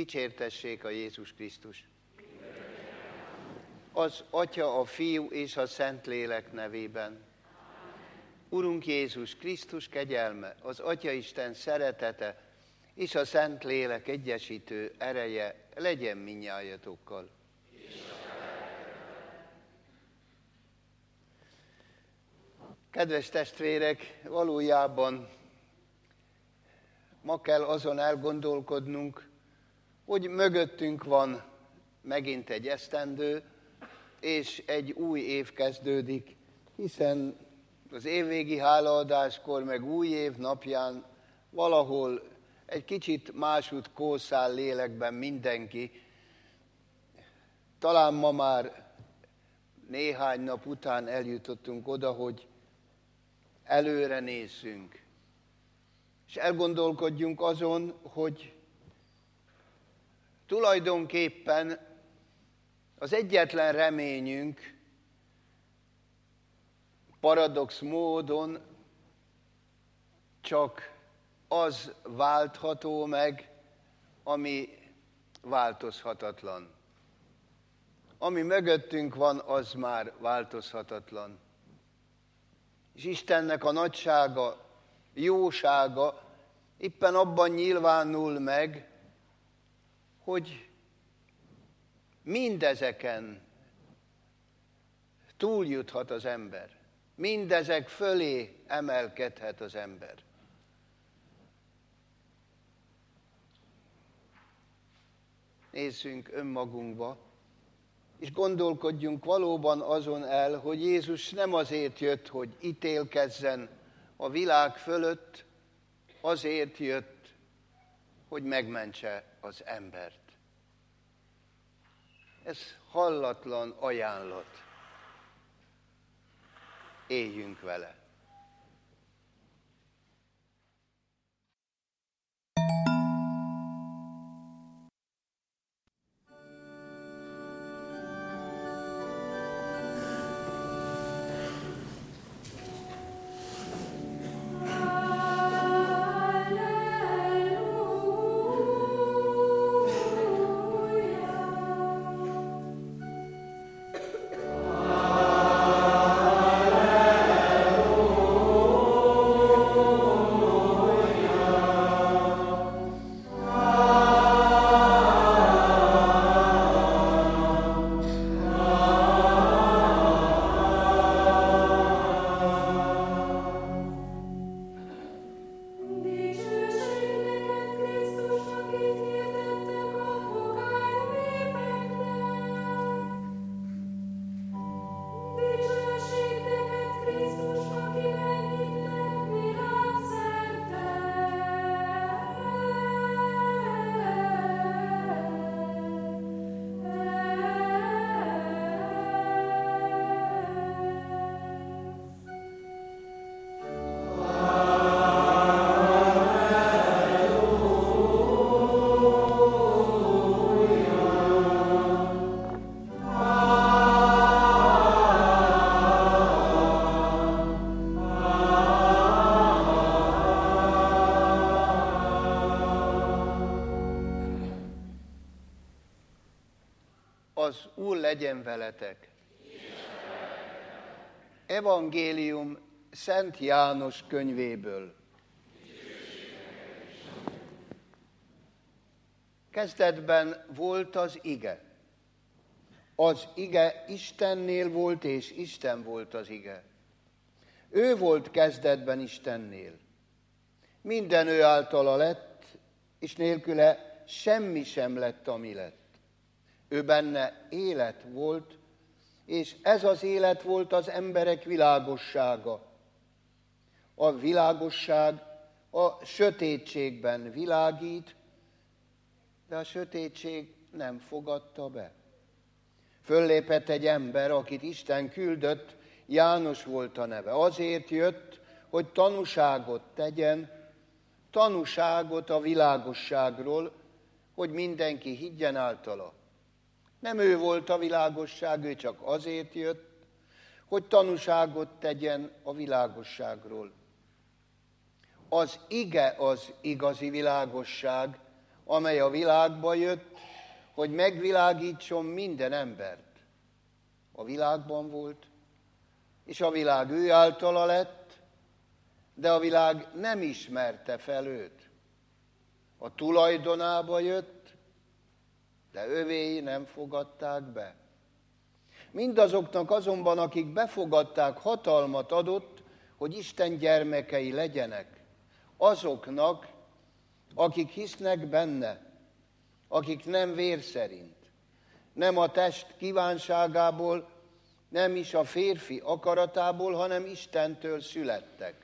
Dicsértessék a Jézus Krisztus. Az Atya, a Fiú és a Szentlélek nevében. Urunk Jézus Krisztus kegyelme, az Atyaisten szeretete és a Szentlélek egyesítő ereje legyen mindnyájatokkal. Kedves testvérek, valójában ma kell azon elgondolkodnunk, hogy mögöttünk van megint egy esztendő, és egy új év kezdődik, hiszen az évvégi hálaadáskor, meg új év napján valahol egy kicsit másút kószál lélekben mindenki. Talán ma már néhány nap után eljutottunk oda, hogy előre nézzünk, és elgondolkodjunk azon, hogy tulajdonképpen az egyetlen reményünk paradox módon csak az váltható meg, ami változhatatlan. Ami mögöttünk van, az már változhatatlan. És Istennek a nagysága, jósága éppen abban nyilvánul meg, hogy mindezeken túljuthat az ember. Mindezek fölé emelkedhet az ember. Nézzünk önmagunkba, és gondolkodjunk valóban azon el, hogy Jézus nem azért jött, hogy ítélkezzen a világ fölött, azért jött, hogy megmentse az embert. Ez hallatlan ajánlat. Éljünk vele. Az Úr legyen veletek. Evangélium Szent János könyvéből. Kezdetben volt az ige. Az ige Istennél volt, és Isten volt az ige. Ő volt kezdetben Istennél. Minden ő általa lett, és nélküle semmi sem lett, ami lett. Ő benne élet volt, és ez az élet volt az emberek világossága. A világosság a sötétségben világít, de a sötétség nem fogadta be. Föllépett egy ember, akit Isten küldött, János volt a neve. Azért jött, hogy tanúságot tegyen, tanúságot a világosságról, hogy mindenki higgyen általa. Nem ő volt a világosság, ő csak azért jött, hogy tanúságot tegyen a világosságról. Az ige az igazi világosság, amely a világba jött, hogy megvilágítson minden embert. A világban volt, és a világ ő általa lett, de a világ nem ismerte fel őt. A tulajdonába jött, de övéi nem fogadták be. Mindazoknak azonban, akik befogadták, hatalmat adott, hogy Isten gyermekei legyenek. Azoknak, akik hisznek benne, akik nem vér szerint, nem a test kívánságából, nem is a férfi akaratából, hanem Istentől születtek.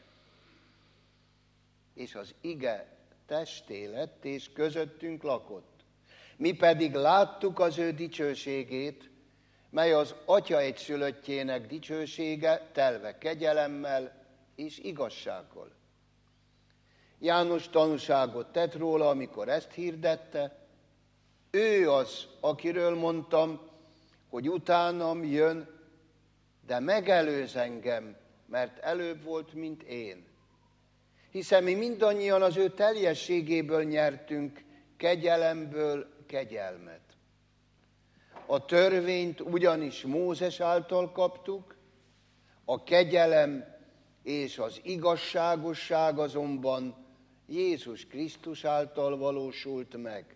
És az ige testé lett, és közöttünk lakott. Mi pedig láttuk az ő dicsőségét, mely az Atya egyszülöttjének dicsősége, telve kegyelemmel és igazsággal. János tanúságot tett róla, amikor ezt hirdette. Ő az, akiről mondtam, hogy utánam jön, de megelőz engem, mert előbb volt, mint én. Hiszen mi mindannyian az ő teljességéből nyertünk kegyelemből kegyelmet. A törvényt ugyanis Mózes által kaptuk, a kegyelem és az igazságosság azonban Jézus Krisztus által valósult meg.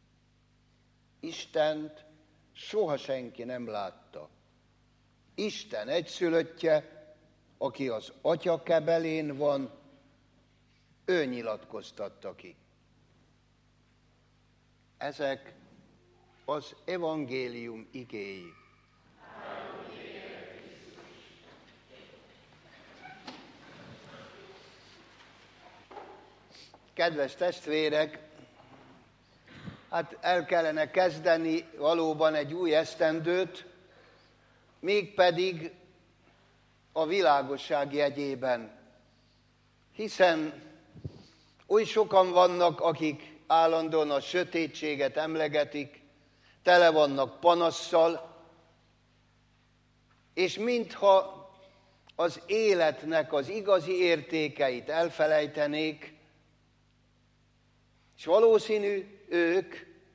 Istent soha senki nem látta. Isten egyszülöttje, aki az Atya kebelén van, ő nyilatkoztatta ki. Ezek az evangélium igéi. Kedves testvérek, hát el kellene kezdeni valóban egy új esztendőt, mégpedig a világosság jegyében. Hiszen oly sokan vannak, akik állandóan a sötétséget emlegetik, tele vannak panasszal, és mintha az életnek az igazi értékeit elfelejtenék, és valószínű ők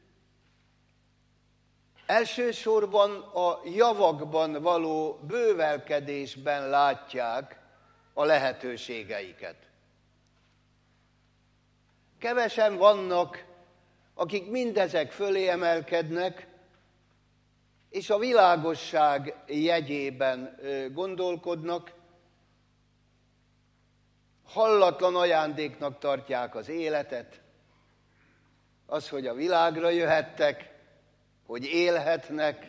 elsősorban a javakban való bővelkedésben látják a lehetőségeiket. Kevesen vannak, akik mindezek fölé emelkednek, és a világosság jegyében gondolkodnak, hallatlan ajándéknak tartják az életet, az, hogy a világra jöhettek, hogy élhetnek,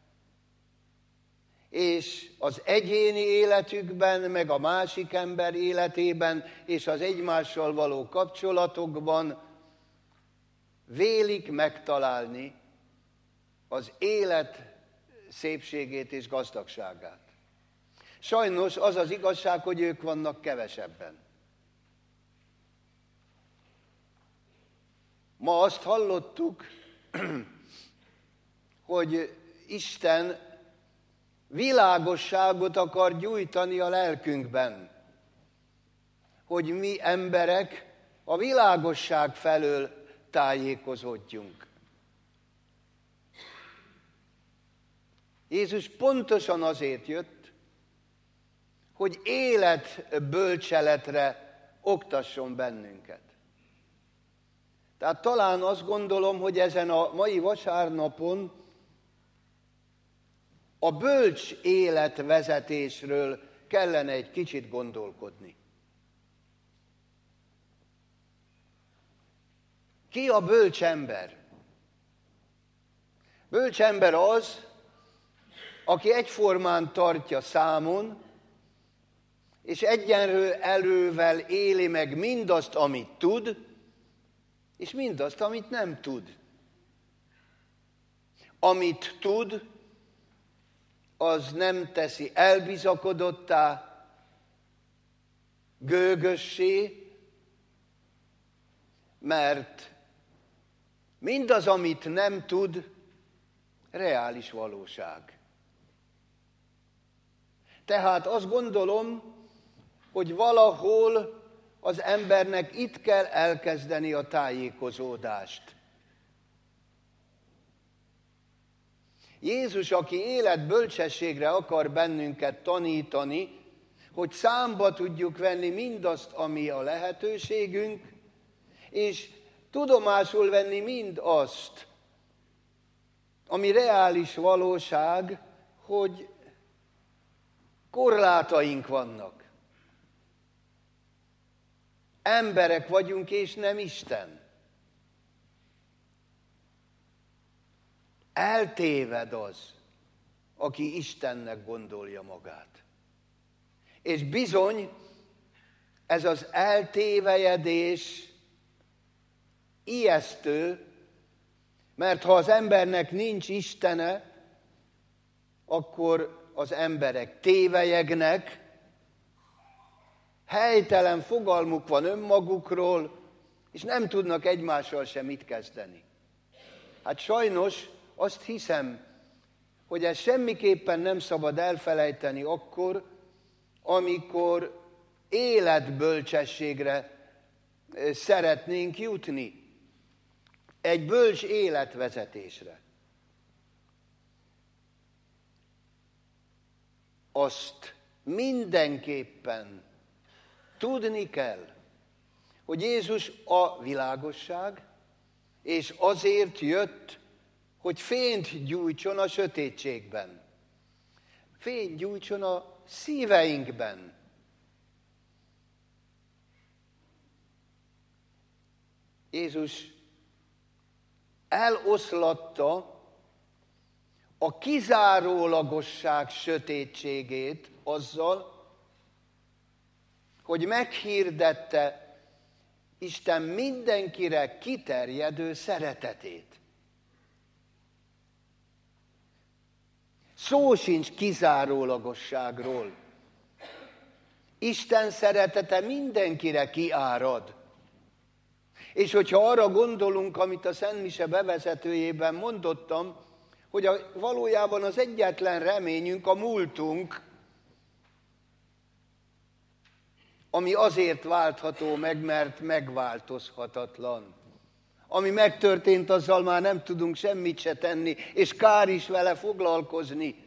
és az egyéni életükben, meg a másik ember életében, és az egymással való kapcsolatokban vélik megtalálni az élet szépségét és gazdagságát. Sajnos az az igazság, hogy ők vannak kevesebben. Ma azt hallottuk, hogy Isten világosságot akar gyújtani a lelkünkben, hogy mi emberek a világosság felől tájékozódjunk. Jézus pontosan azért jött, hogy életbölcseletre oktasson bennünket. Tehát talán azt gondolom, hogy ezen a mai vasárnapon a bölcs életvezetésről kellene egy kicsit gondolkodni. Ki a bölcs ember? Bölcs ember az, aki egyformán tartja számon, és egyenlő erővel éli meg mindazt, amit tud, és mindazt, amit nem tud. Amit tud, az nem teszi elbizakodottá, gőgössé, mert mindaz, amit nem tud, reális valóság. Tehát azt gondolom, hogy valahol az embernek itt kell elkezdeni a tájékozódást. Jézus, aki életbölcsességre akar bennünket tanítani, hogy számba tudjuk venni mindazt, ami a lehetőségünk, és tudomásul venni mindazt, ami reális valóság, hogy korlátaink vannak. Emberek vagyunk, és nem Isten. Eltéved az, aki Istennek gondolja magát. És bizony, ez az eltévejedés ijesztő, mert ha az embernek nincs Istene, akkor az emberek tévelyegnek, helytelen fogalmuk van önmagukról, és nem tudnak egymással sem mit kezdeni. Hát sajnos azt hiszem, hogy ezt semmiképpen nem szabad elfelejteni akkor, amikor életbölcsességre szeretnénk jutni. Egy bölcs életvezetésre. Azt mindenképpen tudni kell, hogy Jézus a világosság, és azért jött, hogy fényt gyújtson a sötétségben. Fényt gyújtson a szíveinkben. Jézus eloszlatta a kizárólagosság sötétségét azzal, hogy meghirdette Isten mindenkire kiterjedő szeretetét. Szó sincs kizárólagosságról. Isten szeretete mindenkire kiárad. És hogyha arra gondolunk, amit a Szent Mise bevezetőjében mondottam, hogy valójában az egyetlen reményünk a múltunk, ami azért váltható meg, mert megváltozhatatlan. Ami megtörtént, azzal már nem tudunk semmit se tenni, és kár is vele foglalkozni.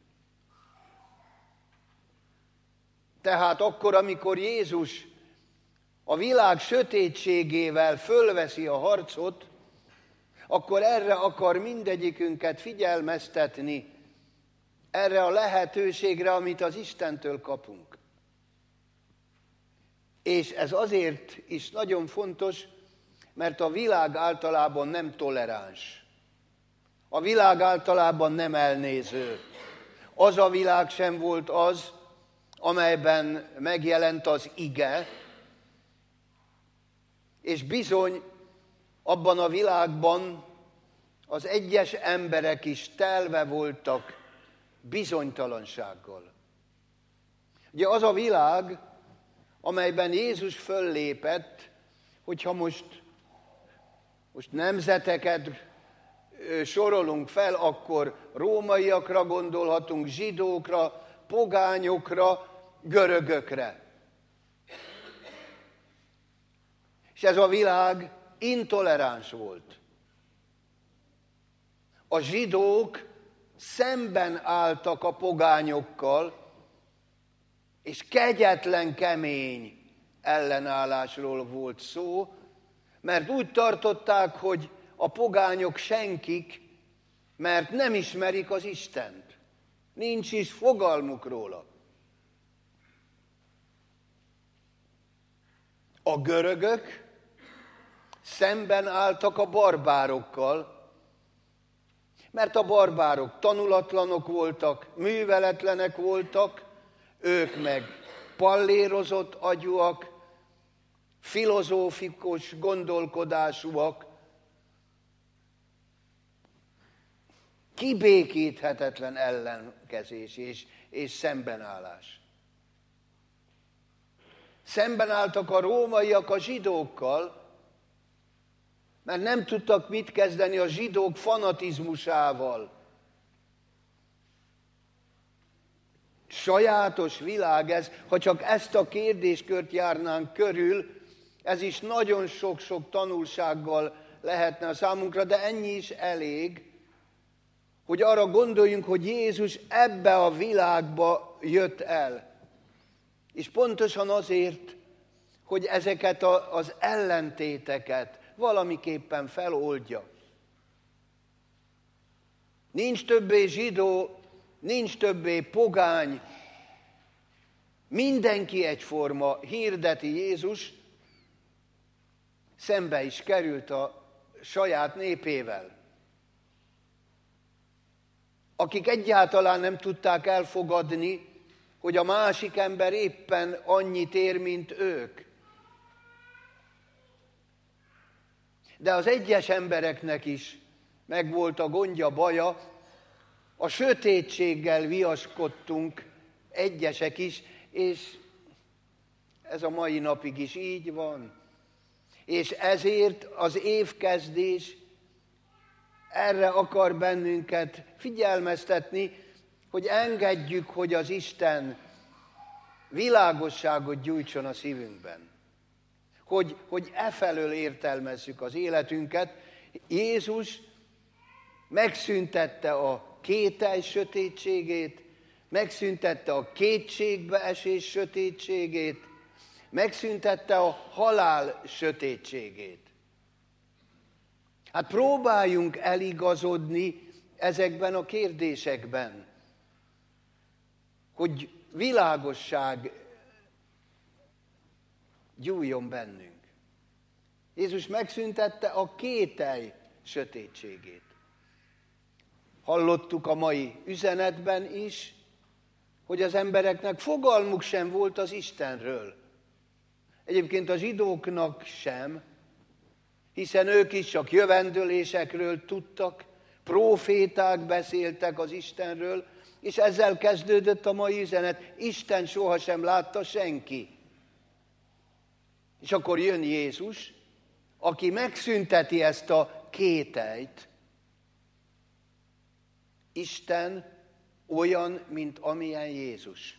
Tehát akkor, amikor Jézus a világ sötétségével fölveszi a harcot, akkor erre akar mindegyikünket figyelmeztetni, erre a lehetőségre, amit az Istentől kapunk. És ez azért is nagyon fontos, mert a világ általában nem toleráns. A világ általában nem elnéző. Az a világ sem volt az, amelyben megjelent az ige, és bizony abban a világban az egyes emberek is telve voltak bizonytalansággal. Ugye az a világ, amelyben Jézus föllépett, hogyha most nemzeteket sorolunk fel, akkor rómaiakra gondolhatunk, zsidókra, pogányokra, görögökre. És ez a világ intoleráns volt. A zsidók szemben álltak a pogányokkal, és kegyetlen, kemény ellenállásról volt szó, mert úgy tartották, hogy a pogányok senkik, mert nem ismerik az Istent. Nincs is fogalmuk róla. A görögök szemben álltak a barbárokkal, mert a barbárok tanulatlanok voltak, műveletlenek voltak, ők meg pallérozott agyúak, filozófikus gondolkodásúak, kibékíthetetlen ellenkezés és szembenállás. Szemben álltak a rómaiak a zsidókkal, mert nem tudtak mit kezdeni a zsidók fanatizmusával. Sajátos világ ez, ha csak ezt a kérdéskört járnánk körül, ez is nagyon sok-sok tanulsággal lehetne a számunkra, de ennyi is elég, hogy arra gondoljunk, hogy Jézus ebbe a világba jött el. És pontosan azért, hogy ezeket az ellentéteket valamiképpen feloldja. Nincs többé zsidó, nincs többé pogány, mindenki egyforma, hirdeti Jézus, szembe is került a saját népével, akik egyáltalán nem tudták elfogadni, hogy a másik ember éppen annyit ér, mint ők. De az egyes embereknek is megvolt a gondja, baja, a sötétséggel viaskodtunk egyesek is, és ez a mai napig is így van. És ezért az évkezdés erre akar bennünket figyelmeztetni, hogy engedjük, hogy az Isten világosságot gyújtson a szívünkben. Hogy efelől értelmezzük az életünket. Jézus megszüntette a kételj sötétségét, megszüntette a kétségbeesés sötétségét, megszüntette a halál sötétségét. Hát próbáljunk eligazodni ezekben a kérdésekben, hogy világosság gyújjon bennünk. Jézus megszüntette a kételj sötétségét. Hallottuk a mai üzenetben is, hogy az embereknek fogalmuk sem volt az Istenről. Egyébként a zsidóknak sem, hiszen ők is csak jövendőlésekről tudtak, próféták beszéltek az Istenről, és ezzel kezdődött a mai üzenet. Isten sohasem látta senki. És akkor jön Jézus, aki megszünteti ezt a kételyt. Isten olyan, mint amilyen Jézus.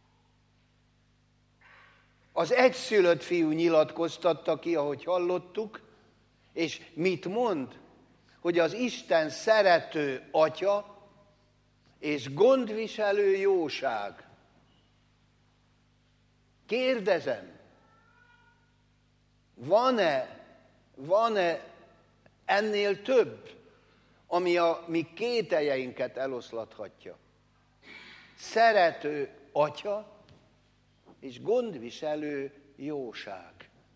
Az egyszülött fiú nyilatkoztatta ki, ahogy hallottuk, és mit mond? Hogy az Isten szerető atya és gondviselő jóság. Kérdezem, van-e ennél több, ami a mi kételjeinket eloszlathatja? Szerető atya és gondviselő jóság.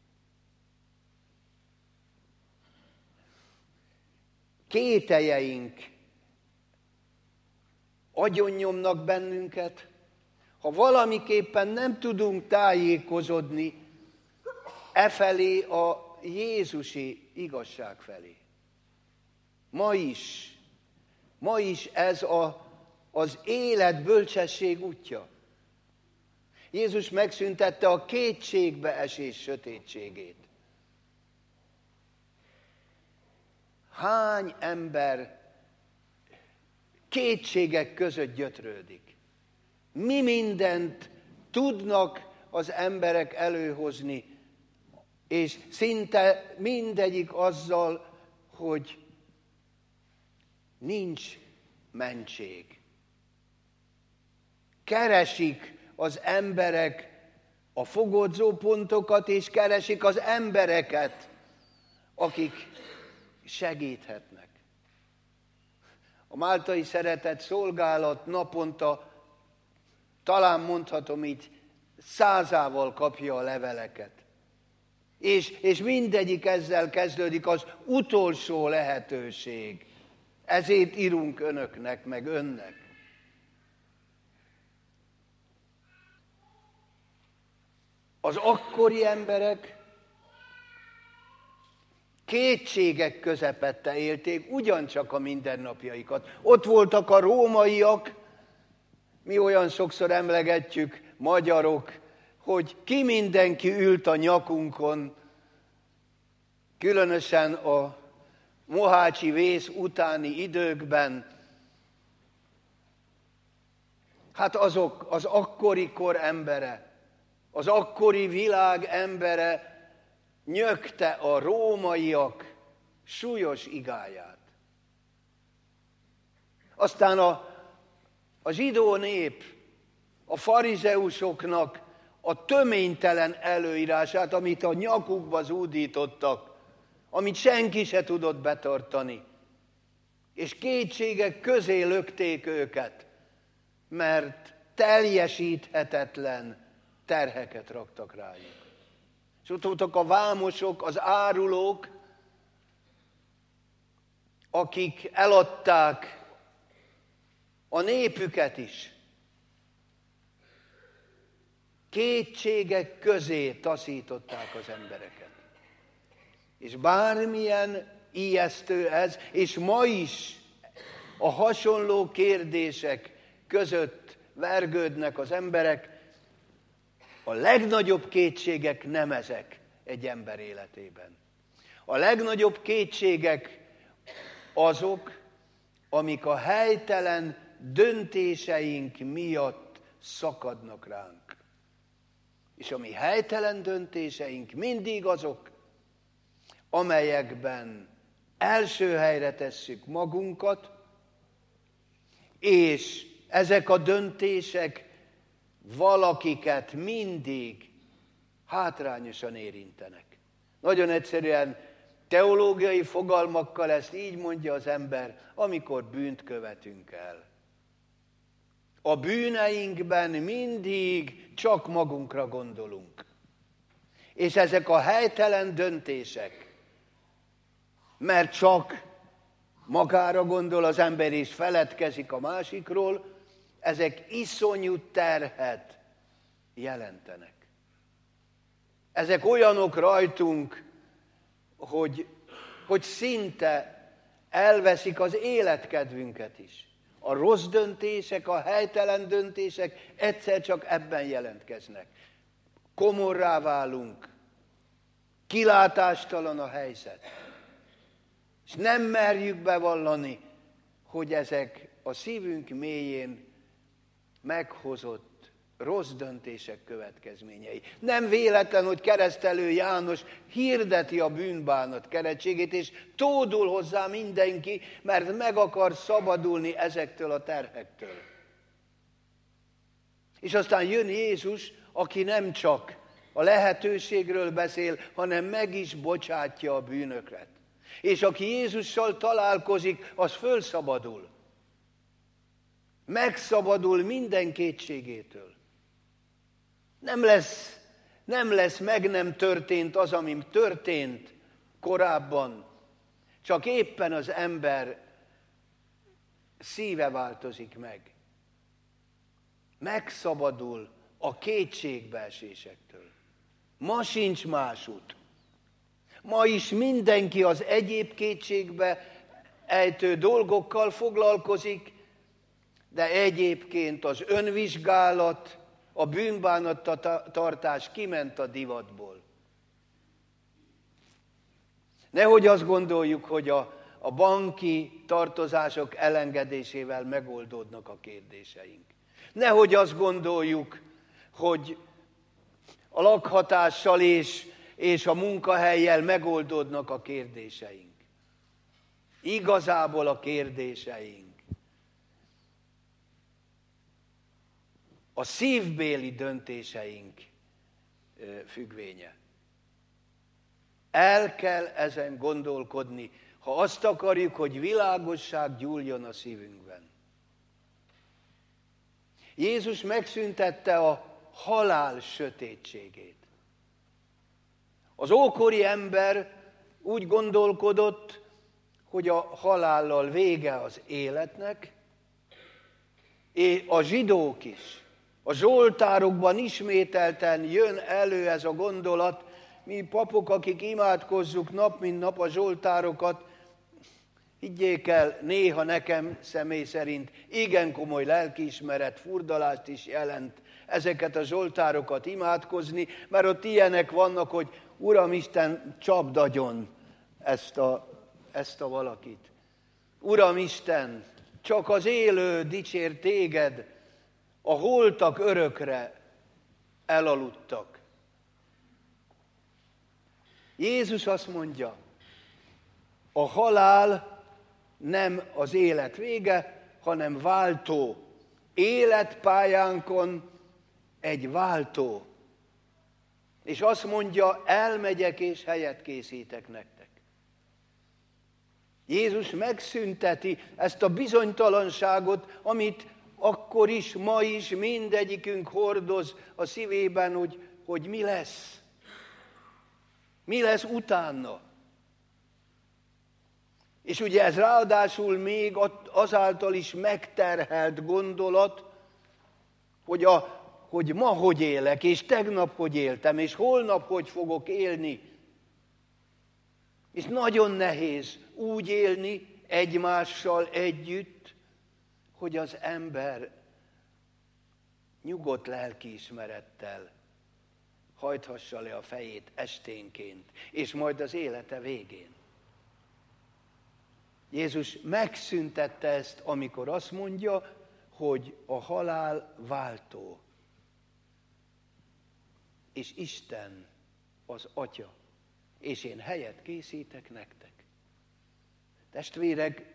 Kételjeink agyonnyomnak bennünket, ha valamiképpen nem tudunk tájékozódni efelé a jézusi igazság felé. Ma is ez az élet bölcsesség útja. Jézus megszüntette a kétségbeesés sötétségét. Hány ember kétségek között gyötrődik? Mi mindent tudnak az emberek előhozni, és szinte mindegyik azzal, hogy nincs mentség. Keresik az emberek a fogodzó pontokat, és keresik az embereket, akik segíthetnek. A Máltai Szeretett Szolgálat naponta, talán mondhatom így, 100-ával kapja a leveleket. És mindegyik ezzel kezdődik, az utolsó lehetőség. Ezért írunk önöknek, meg önnek. Az akkori emberek kétségek közepette élték ugyancsak a mindennapjaikat. Ott voltak a rómaiak, mi olyan sokszor emlegetjük, magyarok, hogy ki mindenki ült a nyakunkon, különösen a mohácsi vész utáni időkben. Hát azok az akkori kor embere, az akkori világ embere nyögte a rómaiak súlyos igáját. Aztán a zsidó nép a farizeusoknak a töménytelen előírását, amit a nyakukba zúdítottak, amit senki se tudott betartani, és kétségek közé lökték őket, mert teljesíthetetlen terheket raktak rájuk. És ott voltak a vámosok, az árulók, akik eladták a népüket is. Kétségek közé taszították az embereket. És bármilyen ijesztő ez, és ma is a hasonló kérdések között vergődnek az emberek, a legnagyobb kétségek nem ezek egy ember életében. A legnagyobb kétségek azok, amik a helytelen döntéseink miatt szakadnak ránk. És a mi helytelen döntéseink mindig azok, amelyekben első helyre tesszük magunkat, és ezek a döntések valakiket mindig hátrányosan érintenek. Nagyon egyszerűen teológiai fogalmakkal ezt így mondja az ember, amikor bűnt követünk el. A bűneinkben mindig csak magunkra gondolunk. És ezek a helytelen döntések, mert csak magára gondol az ember és feledkezik a másikról, ezek iszonyú terhet jelentenek. Ezek olyanok rajtunk, hogy szinte elveszik az életkedvünket is. A rossz döntések, a helytelen döntések egyszer csak ebben jelentkeznek. Komorrá válunk, kilátástalan a helyzet. És nem merjük bevallani, hogy ezek a szívünk mélyén meghozott rossz döntések következményei. Nem véletlen, hogy Keresztelő János hirdeti a bűnbánat keretségét, és tódul hozzá mindenki, mert meg akar szabadulni ezektől a terhektől. És aztán jön Jézus, aki nem csak a lehetőségről beszél, hanem meg is bocsátja a bűnöket. És aki Jézussal találkozik, az fölszabadul. Megszabadul minden kétségétől. Nem lesz meg nem történt az, ami történt korábban, csak éppen az ember szíve változik meg. Megszabadul a kétségbeesésektől. Ma sincs más út. Ma is mindenki az egyéb kétségbe ejtő dolgokkal foglalkozik, de egyébként az önvizsgálat, a bűnbánattartás kiment a divatból. Nehogy azt gondoljuk, hogy a banki tartozások elengedésével megoldódnak a kérdéseink. Nehogy azt gondoljuk, hogy a lakhatással és a munkahellyel megoldódnak a kérdéseink. Igazából a kérdéseink a szívbéli döntéseink függvénye. El kell ezen gondolkodni, ha azt akarjuk, hogy világosság gyúljon a szívünkben. Jézus megszüntette a halál sötétségét. Az ókori ember úgy gondolkodott, hogy a halállal vége az életnek, és a zsidók is. A zsoltárokban ismételten jön elő ez a gondolat, mi papok, akik imádkozzuk nap mint nap a zsoltárokat, higgyék el, néha nekem személy szerint igen komoly lelkiismeret, furdalást is jelent ezeket a zsoltárokat imádkozni, mert ott ilyenek vannak, hogy Uramisten, csapd agyon ezt a valakit. Uramisten, csak az élő dicsér téged, a holtak örökre elaludtak. Jézus azt mondja, a halál nem az élet vége, hanem váltó. Életpályánkon egy váltó. És azt mondja, elmegyek és helyet készítek nektek. Jézus megszünteti ezt a bizonytalanságot, amit akkor is, ma is mindegyikünk hordoz a szívében, hogy mi lesz. Mi lesz utána. És ugye ez ráadásul még azáltal is megterhelt gondolat, hogy ma hogy élek, és tegnap hogy éltem, és holnap hogy fogok élni. És nagyon nehéz úgy élni egymással együtt, hogy az ember nyugodt lelkiismerettel hajthassa le a fejét esténként, és majd az élete végén. Jézus megszüntette ezt, amikor azt mondja, hogy a halál váltó, és Isten az Atya, és én helyet készítek nektek. Testvérek,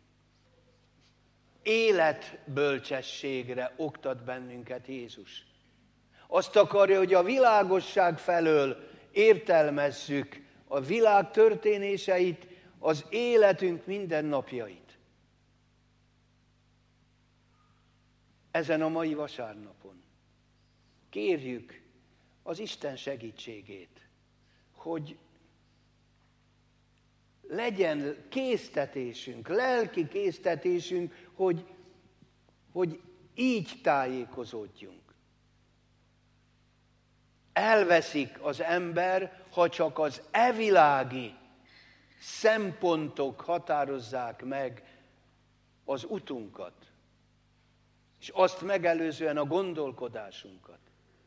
életbölcsességre oktat bennünket Jézus. Azt akarja, hogy a világosság felől értelmezzük a világ történéseit, az életünk mindennapjait. Ezen a mai vasárnapon kérjük az Isten segítségét, hogy legyen késztetésünk, lelki késztetésünk, hogy így tájékozódjunk. Elveszik az ember, ha csak az evilági szempontok határozzák meg az utunkat, és azt megelőzően a gondolkodásunkat.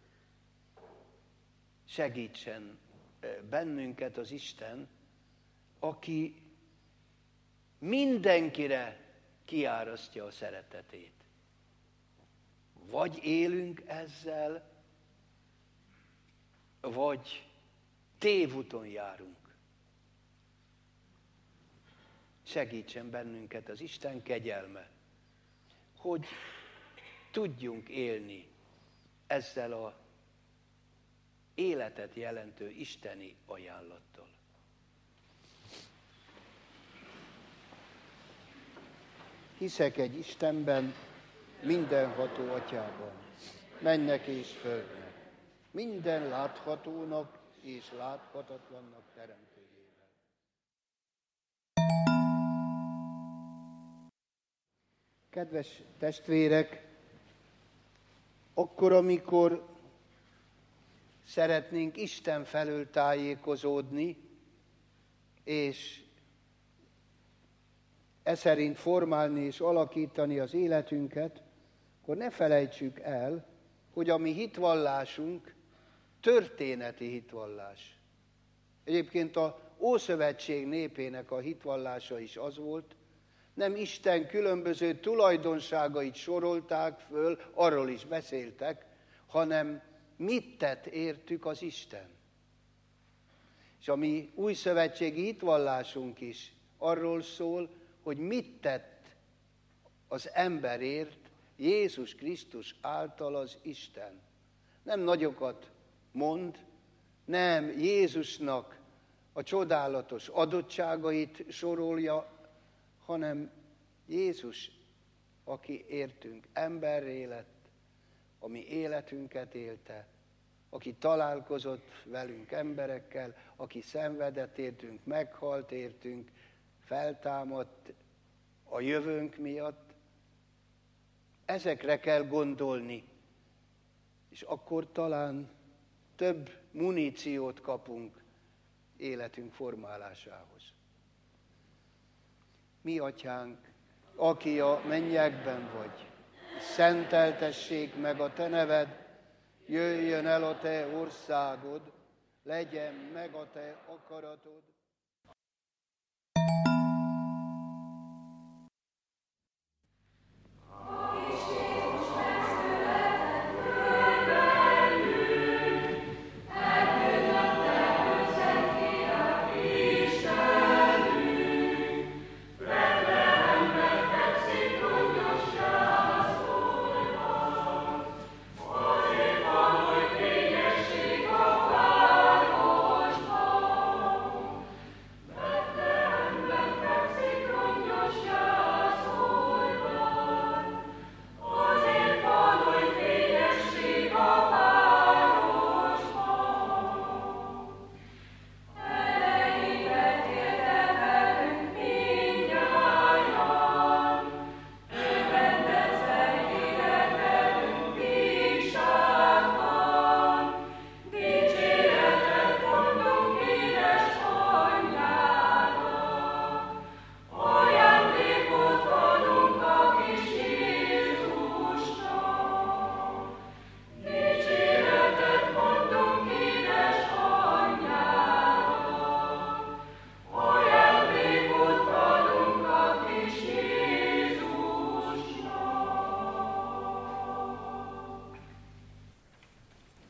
Segítsen bennünket az Isten, aki mindenkire kiárasztja a szeretetét. Vagy élünk ezzel, vagy tévúton járunk. Segítsen bennünket az Isten kegyelme, hogy tudjunk élni ezzel a életet jelentő isteni ajánlattal. Hiszek egy Istenben, mindenható Atyában, mennek és földnek, minden láthatónak és láthatatlannak teremtőjével. Kedves testvérek, akkor, amikor szeretnénk Isten felől tájékozódni, és szerint formálni és alakítani az életünket, akkor ne felejtsük el, hogy a mi hitvallásunk történeti hitvallás. Egyébként az Ószövetség népének a hitvallása is az volt, nem Isten különböző tulajdonságait sorolták föl, arról is beszéltek, hanem mit tett értük az Isten. És a mi újszövetségi hitvallásunk is arról szól, hogy mit tett az emberért Jézus Krisztus által az Isten. Nem nagyokat mond, nem Jézusnak a csodálatos adottságait sorolja, hanem Jézus, aki értünk emberré lett, a mi életünket élte, aki találkozott velünk emberekkel, aki szenvedett értünk, meghalt értünk, feltámadt a jövőnk miatt. Ezekre kell gondolni, és akkor talán több muníciót kapunk életünk formálásához. Mi Atyánk, aki a mennyekben vagy, szenteltessék meg a te neved, jöjjön el a te országod, legyen meg a te akaratod.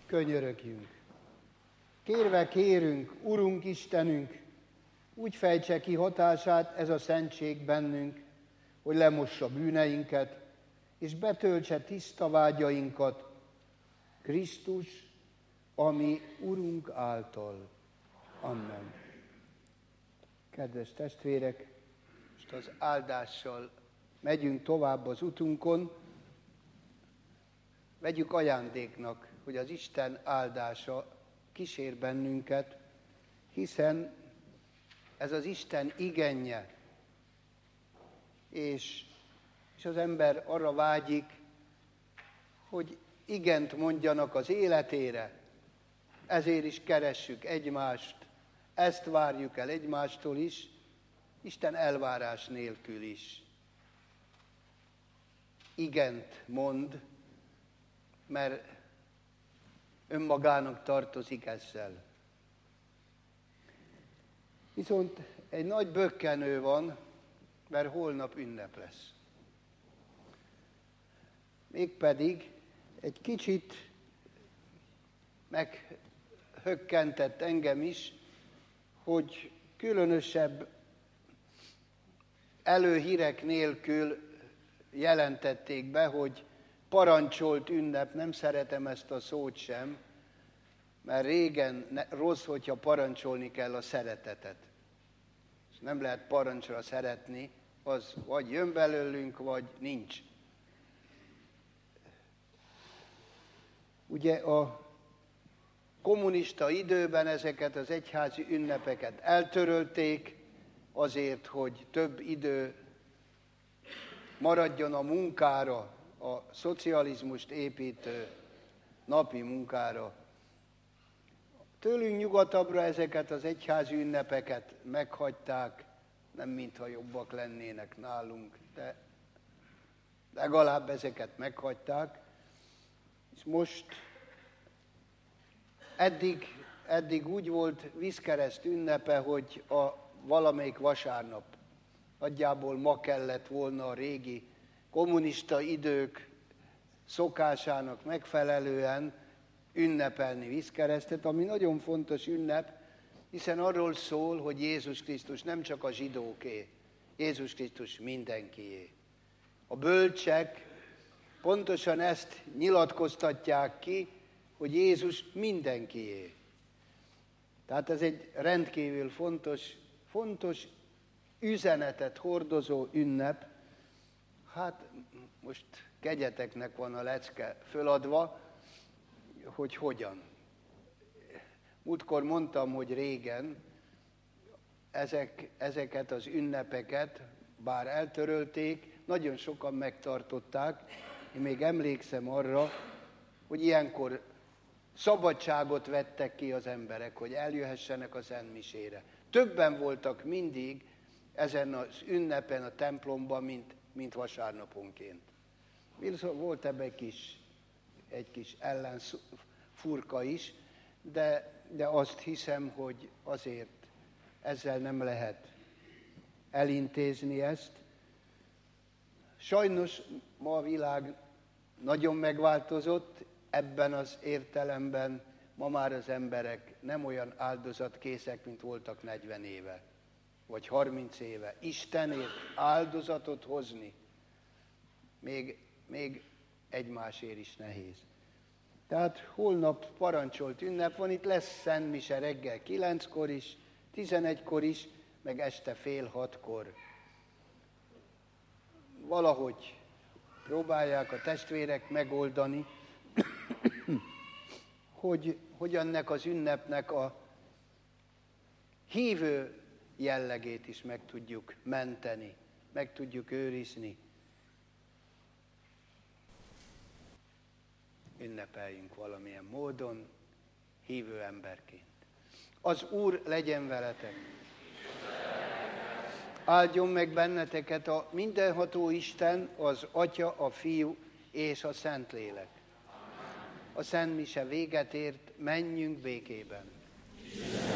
Könyörögjünk. Kérve kérünk, Urunk Istenünk, úgy fejtse ki hatását ez a szentség bennünk, hogy lemossa bűneinket, és betöltse tiszta vágyainkat Krisztus, ami Urunk által. Amen. Kedves testvérek, most az áldással megyünk tovább az utunkon. Vegyük ajándéknak, hogy az Isten áldása kísér bennünket, hiszen ez az Isten igenje, és az ember arra vágyik, hogy igent mondjanak az életére, ezért is keressük egymást, ezt várjuk el egymástól is, Isten elvárás nélkül is. Igent mond, mert önmagának tartozik ezzel. Viszont egy nagy bökkenő van, mert holnap ünnep lesz. Mégpedig egy kicsit meghökkentett engem is, hogy különösebb előhírek nélkül jelentették be, hogy parancsolt ünnep, nem szeretem ezt a szót sem, mert régen rossz, hogyha parancsolni kell a szeretetet. És nem lehet parancsra szeretni, az vagy jön belőlünk, vagy nincs. Ugye a kommunista időben ezeket az egyházi ünnepeket eltörölték, azért, hogy több idő maradjon a munkára, a szocializmust építő napi munkára. Tőlünk nyugatabbra ezeket az egyházi ünnepeket meghagyták, nem mintha jobbak lennének nálunk, de legalább ezeket meghagyták. És most eddig úgy volt vízkereszt ünnepe, hogy a valamelyik vasárnap, nagyjából ma kellett volna a régi kommunista idők szokásának megfelelően ünnepelni vízkeresztet, ami nagyon fontos ünnep, hiszen arról szól, hogy Jézus Krisztus nem csak a zsidóké, Jézus Krisztus mindenkié. A bölcsek pontosan ezt nyilatkoztatják ki, hogy Jézus mindenkié. Tehát ez egy rendkívül fontos üzenetet hordozó ünnep. Hát most kegyeteknek van a lecke föladva, hogy hogyan. Múltkor mondtam, hogy régen ezeket az ünnepeket, bár eltörölték, nagyon sokan megtartották. Én még emlékszem arra, hogy ilyenkor szabadságot vettek ki az emberek, hogy eljöhessenek a Szentmisére. Többen voltak mindig ezen az ünnepen a templomban, mint vasárnaponként. Volt ebben egy kis ellenfurka is, de azt hiszem, hogy azért ezzel nem lehet elintézni ezt. Sajnos ma a világ nagyon megváltozott, ebben az értelemben ma már az emberek nem olyan áldozatkészek, mint voltak 40 éve, vagy 30 éve. Istenért áldozatot hozni még egymásért is nehéz. Tehát holnap parancsolt ünnep van, itt lesz szentmise reggel 9-kor is, 11-kor is, meg este fél 6-kor. Valahogy próbálják a testvérek megoldani, hogy ennek az ünnepnek a hívő jellegét is meg tudjuk menteni, meg tudjuk őrizni. Ünnepeljünk valamilyen módon, hívő emberként. Az Úr legyen veletek! Áldjon meg benneteket a mindenható Isten, az Atya, a Fiú és a Szentlélek. A szentmise véget ért, menjünk békében.